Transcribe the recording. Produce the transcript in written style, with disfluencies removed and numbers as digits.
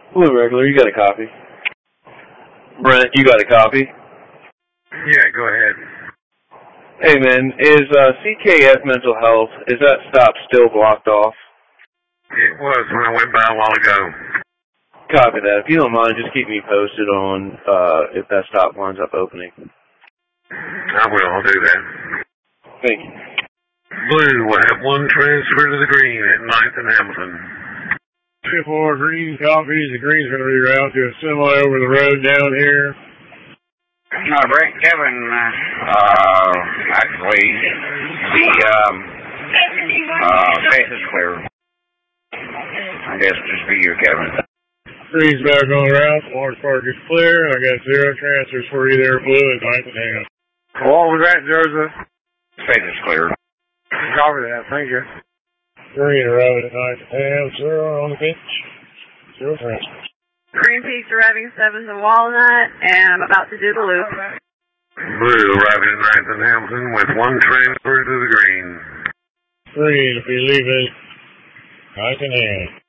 Blue regular, you got a copy. Brent, you got a copy? Yeah, go ahead. Hey man, is CKF Mental Health, is that stop still blocked off? It was when I went by a while ago. Copy that. If you don't mind, just keep me posted on if that stop winds up opening. I will, I'll do that. Thank you. Blue will have one transfer to the green at 9th and Hamilton. 2-4 green copies. The green's going to reroute to a semi over the road down here. No, Brent, Kevin, actually, the space is clear. I guess just be you, Kevin. Green's back on route. Orange Park is clear. I got 0 transfers for you there, Blue, at 9th and Ham. What was that, Joseph? Space is clear. Copy that. Thank you. Green road at 9th and Ham. 0 on the pitch. 0 transfers. Green Peaks arriving 7th and Walnut, and I'm about to do the loop. Blue arriving at 9th and Hamilton with one transfer to the green. Green, if you leave it, 9th and Ham.